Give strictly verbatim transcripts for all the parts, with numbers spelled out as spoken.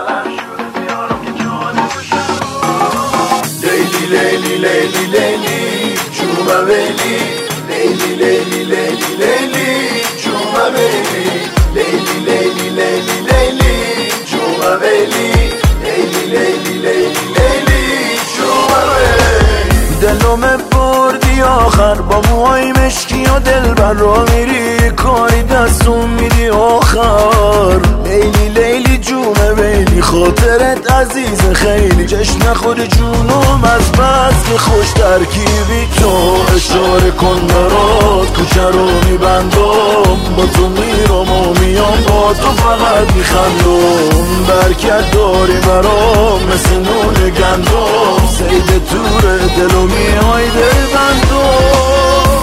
لیلی لیلی لیلی لیلی جوما ویلی لیلی لیلی لیلی لیلی جوما ویلی لیلی لیلی لیلی لیلی جوما ویلی لیلی لیلی لیلی لیلی جوما ویلی دلم بردی آخر با موهای مشکی و دلبر را میری کاری دستون میدی آخر لیلی لیلی جونه ویلی خاطرت عزیز خیلی جشن نخوری جونم از بس که خوش ترکیبی تو اشاره کن برات کوچه رو میبندم با تو میرم و میام با تو فقط میخندم برکت داری برام مثل نون گندم سید تور دل و میای دل بندم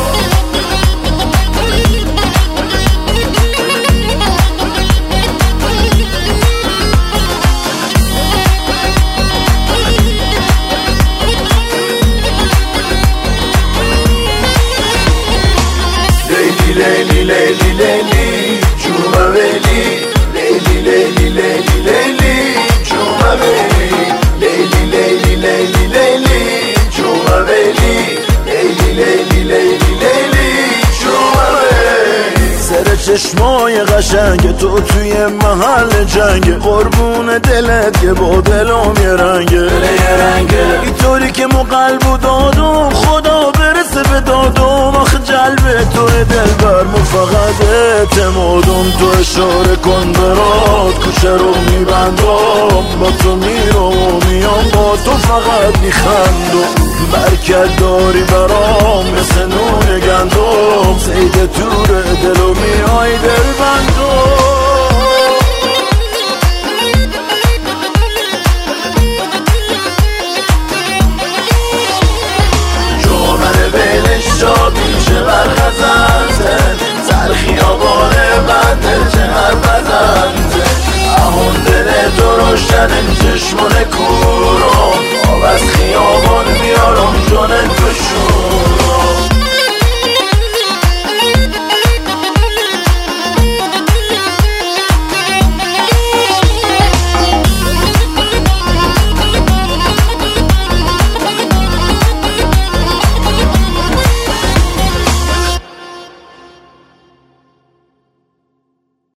لیلی لیلی لیلی جوما ویلی لیلی لیلی لیلی لیلی جوما ویلی لیلی لیلی لیلی لیلی جوما ویلی لیلی لیلی لیلی لیلی جوما ویلی سر چشمای قشنگ تو توی محل جنگ قربون دلت که با دلم یه رنگه اینطوری که مو قلبو دادم خدا برسه به دادم آخه جلب تو دلبر مو فقط اعتمادم تو اشاره کن برات کوچه رو میبندم با تو میرم و میام با تو فقط میخندم برکت داری برام مثل نون گندم سید تور دل و میای دل بندم